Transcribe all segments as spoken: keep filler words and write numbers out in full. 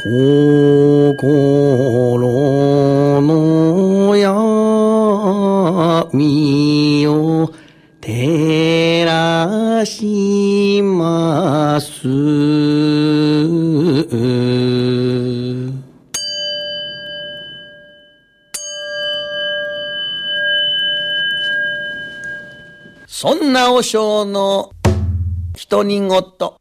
心の闇を照らします。そんな和尚の独り言。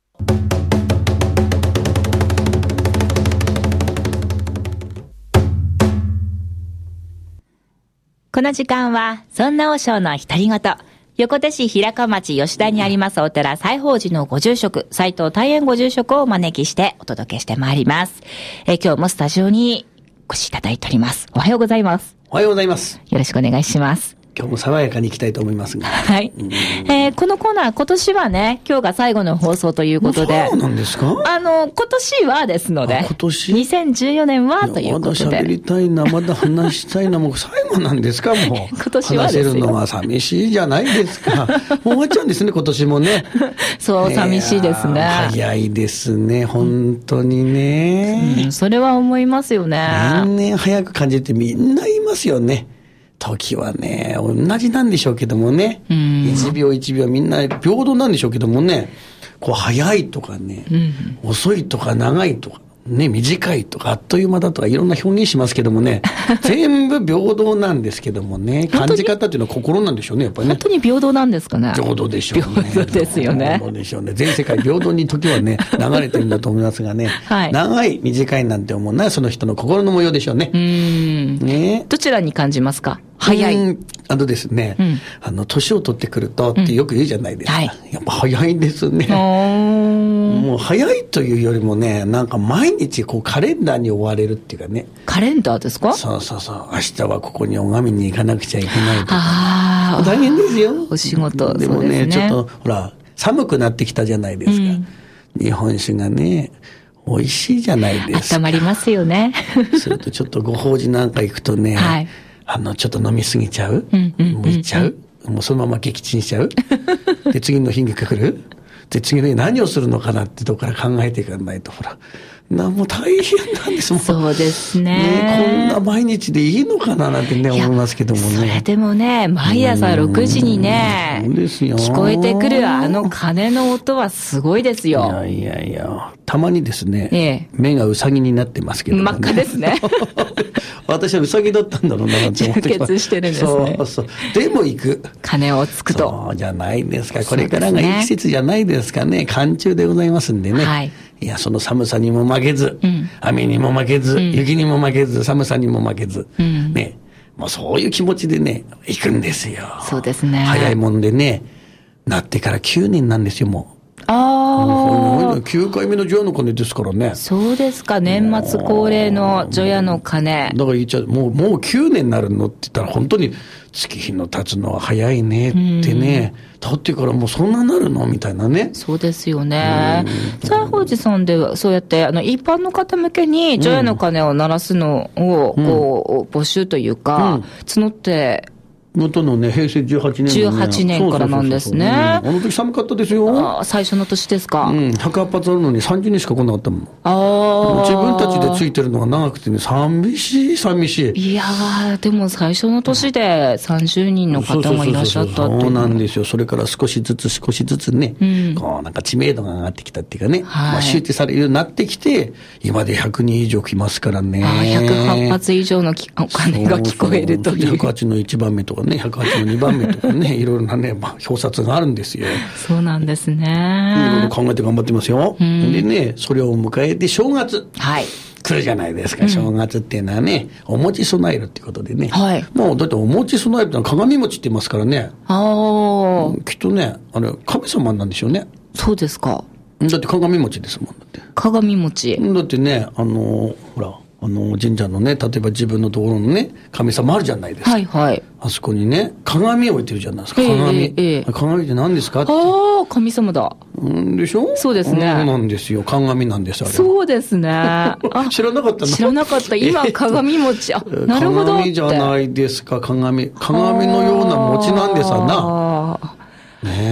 この時間はそんな和尚の独り言。横手市平川町吉田にありますお寺西宝寺のご住職斉藤大円ご住職をお招きしてお届けしてまいります。えー、今日もスタジオにお越しいただいております。おはようございます。 おはようございます。 よろしくお願いします。 今日も爽やかにいきたいと思いますが。 はい。えー、このコーナー、今年はね、今日が最後の放送ということで。 そうなんですか？ あの、今年はですので。 今年にせんじゅうよねんはということで。 まだ喋りたいな、まだ話したいな、もう最後なんですか、もう。 今年はですよ。 話せるのは寂しいじゃないですか。もう終わっちゃうんですね、今年もね。 そう、寂しいですね。 早いですね、本当にね。 うん、それは思いますよね。 年々早く感じてみんな言いますよね。時はね、同じなんでしょうけどもね、うん、いちびょういちびょうみんな平等なんでしょうけどもね、こう早いとかね、うん、遅いとか長いとか、ね、短いとかあっという間だとかいろんな表現しますけどもね全部平等なんですけどもね、感じ方っていうのは心なんでしょうね、やっぱりね。 本当に平等なんですかね。 平等でしょうね。 平等ですよね。 平等でしょうね。全世界平等に時はね流れてるんだと思いますがね、はい、長い短いなんて思うのはその人の心の模様でしょうね。うーん、ね、どちらに感じますか？早い。 あのですね、うん、あの年を取ってくるとってよく言うじゃないですか、うん、はい、やっぱ早いですね。もう早いというよりもね、なんか毎日こうカレンダーに追われるっていうかね。 カレンダーですか？ そうそうそう。明日はここに拝みに行かなくちゃいけないとか。ああ、大変ですよ。 お仕事。 でも ね, ねちょっとほら寒くなってきたじゃないですか。うん、日本酒がね美味しいじゃないですか。 温まりますよね。 するとちょっとご法事なんか行くとね。はい、あの、ちょっと飲みすぎちゃう、うんうんうんうん、もういっちゃう、もうそのまま撃沈しちゃうで、次の日が来るで、次の日何をするのかなってとこから考えていかないと、ほら、な、もう大変なんですもん。 そうですね。 ね、こんな毎日でいいのかななんてね、思いますけどもね。 それでもね、毎朝ろくじにね、そうですよ、聞こえてくるあの鐘の音はすごいですよ。 いやいやいや、たまにですね、ええ、目がウサギになってますけどね。 真っ赤ですね。 私はウサギだったんだろうなって思って。 充血してるんですね。 そうそう。でも行く。 鐘をつくと。 そうじゃないですか。これからがいい季節じゃないですかね。寒中でございますんでね。はい。いや、その寒さにも負けず、うん、雨にも負けず、うん、雪にも負けず、寒さにも負けず、うん、ね。もうそういう気持ちでね、行くんですよ。 そうですね。 早いもんでね、なってからきゅうねんなんですよ、もう。 ああ。 きゅうかいめの除夜の鐘ですからね。 そうですか、年末恒例の除夜の鐘。 だから言っちゃう、もう、もうきゅうねんになるのって言ったら本当に月日の経つのは早いねってね。経ってからもうそんななるのみたいなね。 そうですよね。西宝寺さんではそうやってあの一般の方向けに除夜の鐘を鳴らすのをこう、うん、募集というか、うん、募って元のね、平成じゅうはちねんの、ね、 じゅうはちねんからなんですね。 あの時寒かったですよ。 あ、最初の年ですか。 うん、ひゃくはっぱつあるのにさんじゅうにんしか来なかったもん。 ああ。 自分たちでついてるのが長くてね、寂しい、寂しい。 いやー、でも最初の年でさんじゅうにんの方がいらっしゃったっていう。 そうなんですよ。それから少しずつ少しずつね、うん、こうなんか知名度が上がってきたっていうかね、はい、まあ周知されるようになってきて、今でひゃくにん以上来ますからね。 あ、ひゃくはっぱつ以上のお金が聞こえるという。 ひゃくはちのいちばんめとかね、ひゃくはちのにばんめとかね、いろいろなね、まあ、表札があるんですよ。 そうなんですね。 いろいろ考えて頑張ってますよ。うん、でね、それを迎えて正月。はい。来るじゃないですか、うん、正月っていうのはね、お餅備えるってことでね。はい。もうだってお餅備えるってのは鏡餅って言いますからね。ああ。きっとね、あれ、神様なんでしょうね。 そうですか。 だって鏡餅ですもん、だって。 鏡餅。 だってね、あの、ほら、あの神社のね、例えば自分のところのね、神様あるじゃないですか。はいはい。あそこにね、鏡置いてるじゃないですか。鏡。えーえー、鏡って何ですかって。 ああ、神様だ。 うんでしょ？ そうですね。 そうなんですよ。鏡なんです、あれ。 そうですね。 あ、知らなかったの？ 知らなかった。今、鏡餅。あ、なるほど。 鏡じゃないですか、鏡。鏡のような餅なんですわな。ね、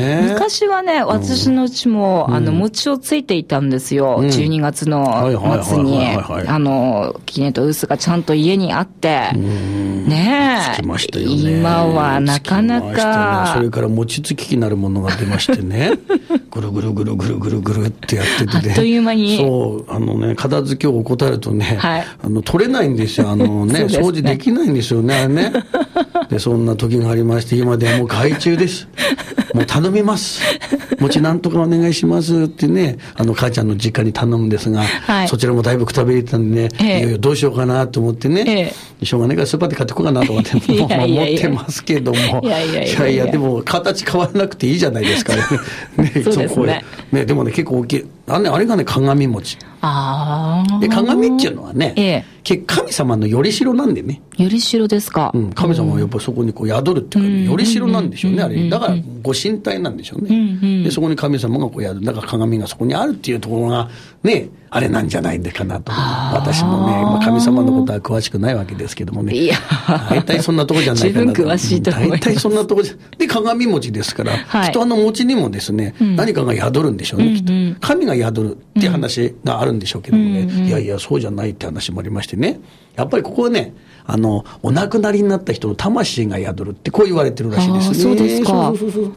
昔はね、私のうちも、うん、あの、餅をついていたんですよ。うん、じゅうにがつの末に、あの、記念とウスがちゃんと家にあって、ねえ。つきましたよね。今はなかなか。 ね、それから餅つき機なるものが出ましてね、ぐるぐるぐるぐるぐるぐるってやっててね。 あっという間に。 そう、あのね、片付けを怠るとね、はい、あの、取れないんですよ。あのね、掃除できないんですよね、あれね。で、そんな時がありまして、今ではもう外注です。もう頼みます。餅なんとかお願いしますってね、あの母ちゃんの実家に頼むんですが、はい、そちらもだいぶくたびれてたんでね、ええ、いよいよどうしようかなと思ってね、ええ、しょうがないからスーパーで買ってこうかなと思って、もう持ってますけども、いやいやいやいや、いやいやでも形変わらなくていいじゃないですかね。ね、 そうですね。 ね、でもね、結構大きい。あれ、あれがね、鏡餅。 ああ。 で、鏡っていうのはね、ええ、結神様のよりしろなんでね。 よりしろですか。 うん、神様はやっぱりそこにこう宿るっていうか、ね、よりしろなんでしょうね、あれ。だから、ご神体なんでしょうね。うんうん、で、そこに神様がこう宿る。だから鏡がそこにあるっていうところが、ね、あれなんじゃないかなと。私もね、まあ、神様のことは詳しくないわけですけどもね。いや、大体そんなとこじゃないかなと。 十分詳しいと思います。 大体そんなとこじゃ。で、鏡餅ですから、はい、きっとあの餅にもですね、うん、何かが宿るんでしょうね、きっと。神が宿るっていう話があるんでしょうけどもね、うんうん、いやいや、そうじゃないって話もありましてね。やっぱりここはね、あの、お亡くなりになった人の魂が宿るってこう言われてるらしいですね。 そうですか。 そうそうそうそう。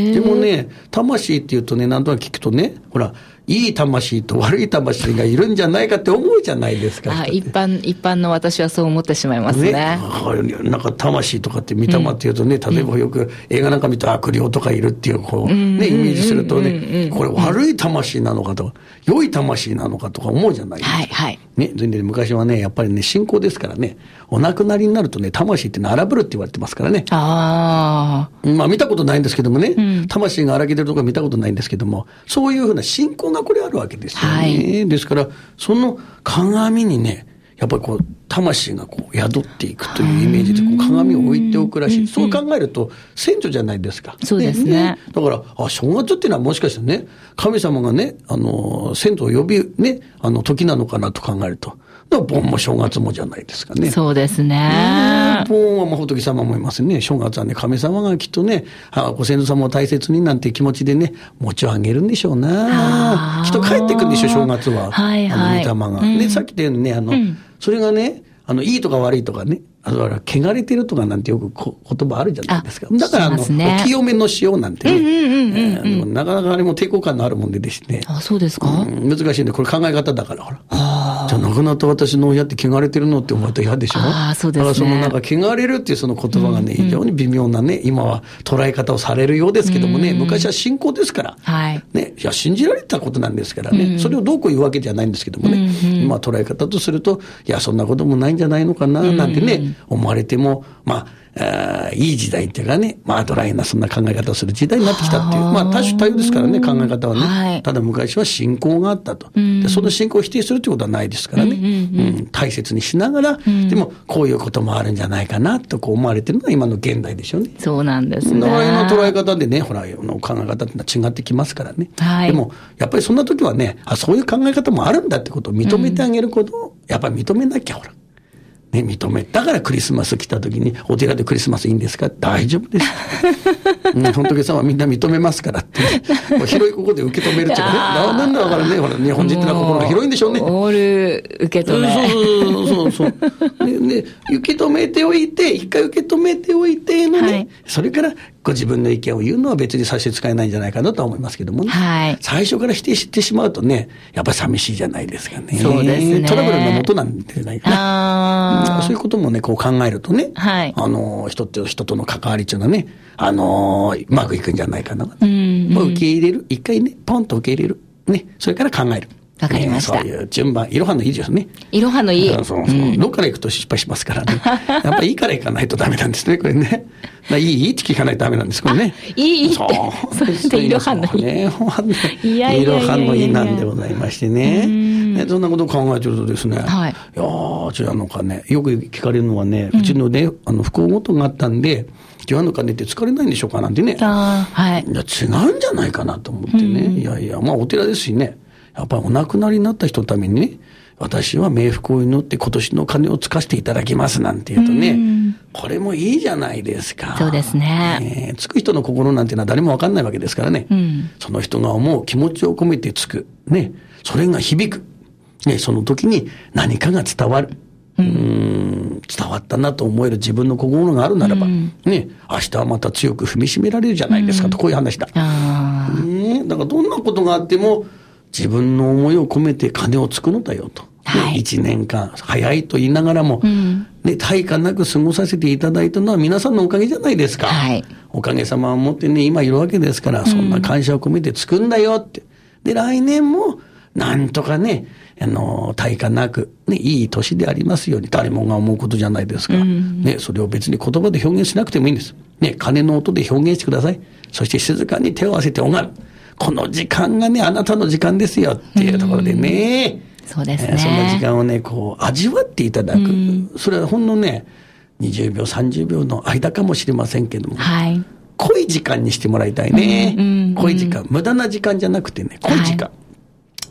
でもね、魂っていうとね、なんとなく聞くとね、ほら、いい魂と悪い魂がいるんじゃないかって思うじゃないですか。 あ、一般、一般の私はそう思ってしまいますね。ね、 なんか魂とかって御霊っていうとね、うん、例えばよく映画なんか見ると悪霊とかいるっていう、こう、ね、イメージするとね、これ悪い魂なのかとか、良い魂なのかとか思うじゃないですか。はいはい。ね、全然昔はね、やっぱりね、信仰ですからね、お亡くなりになるとね、魂ってのは荒ぶるって言われてますからね。ああ。まあ見たことないんですけどもね、うん、魂が荒げてるとか見たことないんですけども、そういうふうな信仰がこれあるわけですよね。はい、ですから、その鏡にね、やっぱりこう、魂がこう宿っていくというイメージでこう鏡を置いておくらしい。そう考えると、先祖じゃないですか。 そうですね。ね、 だから、あ、正月っていうのはもしかしてね、神様がね、あの、先祖を呼び、ね、あの、時なのかなと考えると。盆も正月もじゃないですかね。 そうですね。 盆はまあ仏様もいますね。正月はね、神様がきっとね、あご先祖様を大切になんて気持ちでね、餅をあげるんでしょうな。きっと帰ってくるんでしょ、正月は。はいはい。あの、御霊が。うん、で、さっき言ったようにね、あの、うん、それがね、あの、いいとか悪いとかね、あの、汚れてるとかなんてよくこ言葉あるじゃないですか。だから、あの、ね、お清めの塩なんてね、なかなかあれも抵抗感のあるもんでですね。 あ、そうですか、 うん、難しいね。これ考え方だから、ほら。じゃあ亡くなった私の親って汚れてるのって思うと嫌でしょ。 ああ、そうですね。 だからそのなんか汚れるっていうその言葉がね、非常に微妙なね、今は捉え方をされるようですけどもね、昔は信仰ですから。はい。ね、いや、信じられたことなんですからね、それをどうこう言うわけじゃないんですけどもね、今捉え方とすると、いや、そんなこともないんじゃないのかな、なんてね、思われても、まあ、あいい時代っていうかね、まあドライなそんな考え方をする時代になってきたっていう、まあ多種多様ですからね、考え方はね。はい、ただ昔は信仰があったと。でその信仰を否定するってことはないですからね。うんうんうんうん、大切にしながら、うん、でもこういうこともあるんじゃないかなとこう思われてるのが今の現代でしょうね。 そうなんですね。 だから今の捉え方でね、ほら、の考え方ってのは違ってきますからね。はい、でも、やっぱりそんな時はね、あ、そういう考え方もあるんだってことを認めてあげることを、やっぱり認めなきゃ、ほら。ね、認め。だからクリスマス来た時に、お寺でクリスマスいいんですか？大丈夫です。うん、仏様はみんな認めますからって、ね。広いここで受け止めるっていうかね。なんだからね、ほら、日本人ってのは心が広いんでしょうね。 オール受け止め。 そうそうそうそう。ね、ね、受け止めておいて、一回受け止めておいてのね、はい、それからご自分の意見を言うのは別に差し支えないんじゃないかなとは思いますけどもね。はい、最初から否定してしまうとね、やっぱり寂しいじゃないですかね。 そうですね。 トラブルの元なんじゃないかな。そういうこともね、こう考えるとね、はい、あの、人って人との関わりっていうのはね、あの、うまくいくんじゃないかな。うんうん、受け入れる。一回ね、ポンと受け入れる。ね、それから考える。 わかりました。 そういう順番、いろはのいいですね。 いろはのいい。 そうそう、うん、どっから行くと失敗しますからね。やっぱりいいから行かないとダメなんですね、これね。いいって聞かないとダメなんです、これね。 いいって。 そう。 それでいろはのいい。 ね、いやいろはのいいなんでございましてね。ね、そんなことを考えてるとですね。はい。いやー、違うのかね。よく聞かれるのはね、うちのね、あの、不幸事があったんで、違うのかねって疲れないんでしょうかなんてね。ああ、はい。いや、違うんじゃないかなと思ってね。いやいや、まあお寺ですしね。やっぱりお亡くなりになった人のためにね、私は冥福を祈って今年の金をつかせていただきますなんて言うとね、 これもいいじゃないですか。 そうですね。 ね、つく人の心なんていうのは誰もわかんないわけですからね。うん、その人が思う気持ちを込めてつく。ね。それが響く。ね。その時に何かが伝わる。うん、うーん伝わったなと思える自分の心があるならば、うん、ね。明日はまた強く踏みしめられるじゃないですかと、こういう話だ。あね。だからどんなことがあっても自分の思いを込めて鐘をつくのだよと。はい、いちねんかん早いと言いながらも、うんね、対価なく過ごさせていただいたのは皆さんのおかげじゃないですか。はい、おかげさまをもってね、今いるわけですから、そんな感謝を込めてつくんだよって。で、来年も、なんとかね、あの、対価なく、ね、いい年でありますように、誰もが思うことじゃないですか。うん、ね、それを別に言葉で表現しなくてもいいんです。ね、鐘の音で表現してください。そして静かに手を合わせて拝む。この時間がね、あなたの時間ですよっていうところでね、うんそうですね。 えー、そんな時間をね、こう、味わっていただく。うん、それはほんのね、にじゅうびょう、さんじゅうびょうの間かもしれませんけども。はい。濃い時間にしてもらいたいね。うんうんうん、濃い時間。無駄な時間じゃなくてね、濃い時間。はい、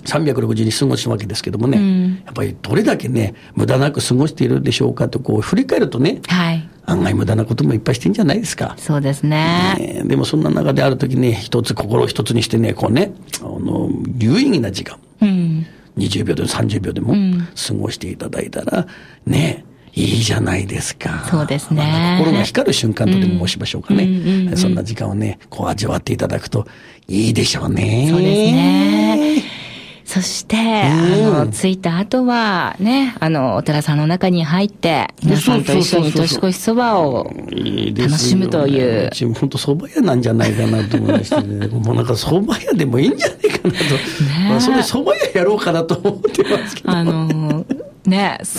さんびゃくろくじゅうにち過ごすわけですけどもね、うん。やっぱりどれだけね、無駄なく過ごしているでしょうかと、こう、振り返るとね。はい。案外無駄なこともいっぱいしてんじゃないですか。 そうですね。 ねでもそんな中である時ね、一つ心を一つにしてね、こうね、あの、有意義な時間。うんにじゅうびょうでもさんじゅうびょうでも過ごしていただいたら、うん、ね、いいじゃないですか。 そうですね。 心が光る瞬間とでも申しましょうかね。うんうんうん、そんな時間をね、こう味わっていただくといいでしょうね。 そうですね。そして、うん、あの、着いた後は、ね、あの、お寺さんの中に入って、皆さんと一緒に年越しそばを楽しむという。 うちも本当蕎麦屋なんじゃないかなと思いましてね。もうなんか蕎麦屋でもいいんじゃないかなと。ねまあ、それ蕎麦屋やろうかなと思ってますけど。あのね、そう、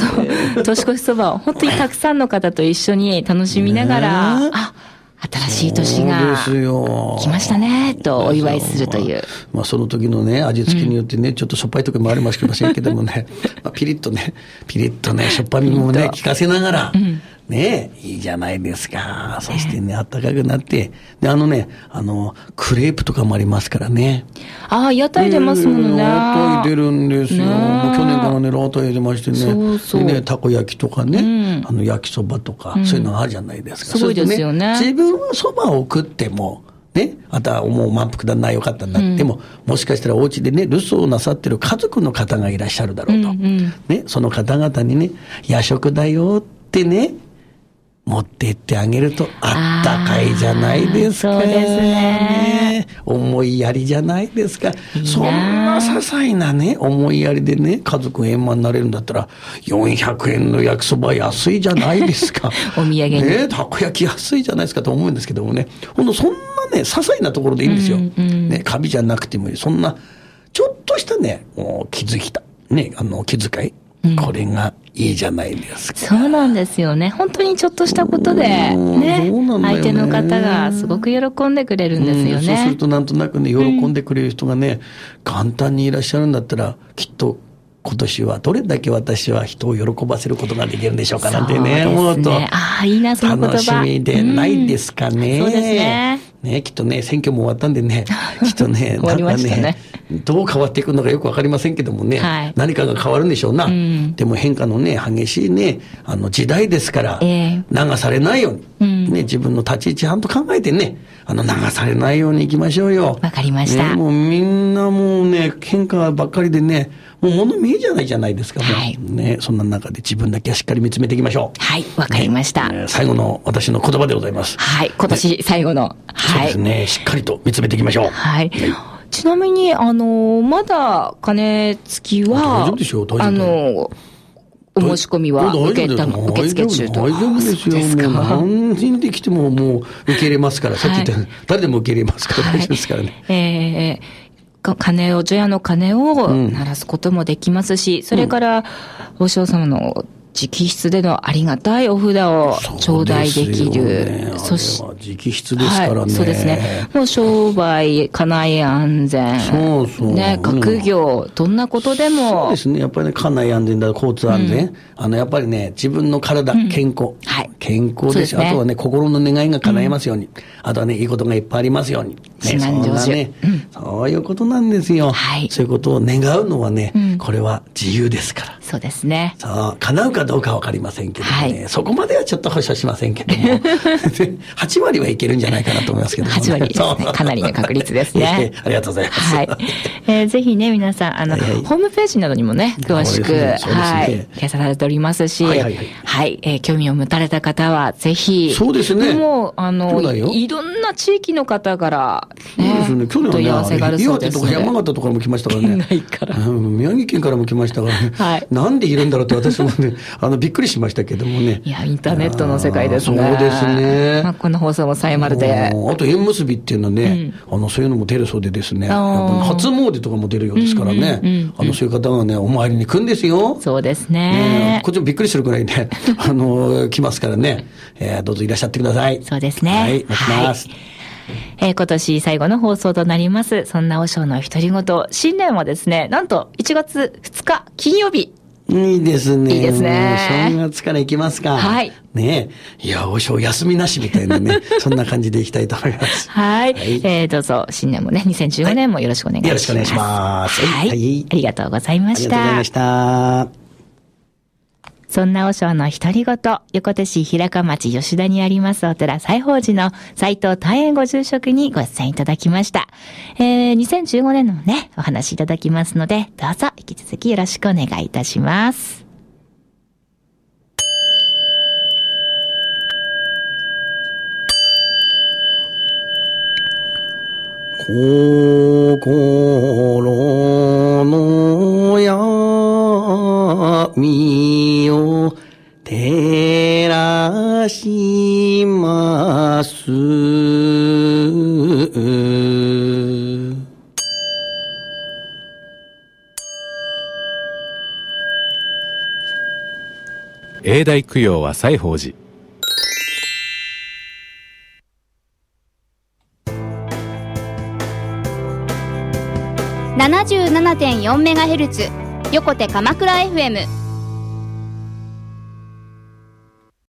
年越しそばを本当にたくさんの方と一緒に楽しみながら、ね、あ、新しい年が来ましたねとお祝いするという。 まあその時のね味付けによってね、うん、ちょっとしょっぱい時もありますけどせんけどもね、まあ、ピリッとねピリッとねしょっぱみもね効かせながら、うん、ねいいじゃないですか。そしてね暖かくなってであのねあのクレープとかもありますからね。 ああ屋台出ますもんね。 屋台出るんですよ。もう去年からね屋台出ましてね。そうそうでねたこ焼きとかね、うん、あの焼きそばとか、うん、そういうのあるじゃないですか。 すごいですよね。 自分はそばを食ってもね、あとはもう満腹だなよかったな、うん、でももしかしたらお家でね留守をなさってる家族の方がいらっしゃるだろうと、うんうんね、その方々にね夜食だよってね持って行ってあげるとあったかいじゃないですか。 そうですね。 思いやりじゃないですか。そんな些細なね思いやりでね家族円満になれるんだったらよんひゃくえんの焼きそば安いじゃないですか。 お土産に、 ね、たこ焼き安いじゃないですかと思うんですけどもね、ほんとそんなね些細なところでいいんですよ、うんうんね、カビじゃなくてもいい。そんなちょっとしたねもう気づきたねあの気遣い、これがいいじゃないですか。 そうなんですよね。本当にちょっとしたことでね、相手の方がすごく喜んでくれるんですよね。 そうするとなんとなくね喜んでくれる人がね、うん、簡単にいらっしゃるんだったらきっと今年はどれだけ私は人を喜ばせることができるんでしょうかなんてね思うとああいいなその言葉楽しみでないですかね、 うん、そうですね。 ねきっとね選挙も終わったんでねきっとね終わりましたね。 なんかねどう変わっていくのかよくわかりませんけどもね、はい、何かが変わるんでしょうな、うん、でも変化のね激しいねあの時代ですから、えー、流されないように、うんね、自分の立ち位置ちゃんと考えてねあの流されないようにいきましょうよ。 わかりました、 ね、もうみんなもうね変化ばっかりでねもう物見えじゃないじゃないですか、はいね、そんな中で自分だけはしっかり見つめていきましょう。 はいわかりました、 ね、最後の私の言葉でございます。 はい今年最後の、ねはい、そうですねしっかりと見つめていきましょう。 はい、はい、ちなみにあのまだ鐘つきは大丈夫でしょう大丈夫あのお申し込みは受けたの受付中と。 大丈夫ですよ。ですもう何人で来てももう受け入れますから、さっき言ったように、はい、誰でも受け入れますから、大丈夫ですからね。 はい、えー、鐘を除夜の鐘を鳴らすこともできますし、うん、それから和尚様の直筆でのありがたいお札を頂戴できる。 そし直筆ですからね、はい。 そうですね。もう商売、家内安全。そうそう。ね、学業、うん、どんなことでも。 そうですね。やっぱりね、家内安全だ、交通安全。うん、あの、やっぱりね、自分の体、健康。うん、はい。健康ですし、ね、あとはね、心の願いが叶えますように。うん、あとはね、いいことがいっぱいありますように。ね、そんなね、うん、そういうことなんですよ。はい。そういうことを願うのはね、うん、これは自由ですから。 そうですね。 そう、叶うかどうかわかりませんけどもね、はい、そこまではちょっと保証しませんけども、はち割はいけるんじゃないかなと思いますけども、ね。 はち割ですね。かなりの確率ですね。 ありがとうございます。 はい。えー、ぜひね、皆さん、あの、はいはい、ホームページなどにもね、詳しく、ねね、はい、掲載されておりますし、はいはいはい、はい、えー、興味を持たれた方は、ぜひ、 そうですね。 もう、あの、いろんな地域の方から、ね、そうですね。去年はね、問い合わせがあるそうですので。 岩手とか山形とかも来ましたからね。 県内から。 宮城県からも来ましたからね。はい。なんでいるんだろうって私もね、あの、びっくりしましたけどもね。 いや、インターネットの世界ですね。 そうですね。 まあ、この放送もさえまるで。 あと縁結びっていうのはね、うん、あの、そういうのも出るそうでですね。初詣とかも出るようですからね。うんうんうんうん、あの、そういう方がね、お参りに来るんですよ。 そうですね。 ね、こっちもびっくりするくらいね、あの、来ますからね。えー、どうぞいらっしゃってください。 そうですね。 はい、お願いします。 はい、えー、今年最後の放送となります。そんな和尚の独り言。新年はですね、なんといちがつふつか金曜日。 いいですね。 いいですね。 正月から行きますか。 はい。 ねえ。いや、和尚休みなしみたいなね。そんな感じでいきたいと思います。 はい。はい、えー、どうぞ新年もね、にせんじゅうごねんもよろしくお願いします。はい、よろしくお願いします。 はい。はい、 ありがとうございました。 ありがとうございました。 そんな和尚の独り言、横手市平川町吉田にありますお寺西宝寺の斉藤大円ご住職にご出演いただきました。えー、にせんじゅうごねんのね、お話いただきますので、どうぞ引き続きよろしくお願いいたします。 心の闇を照らします。 永代供養は西宝寺。 ななじゅうななてんよんメガヘルツ 横手鎌倉 エフエム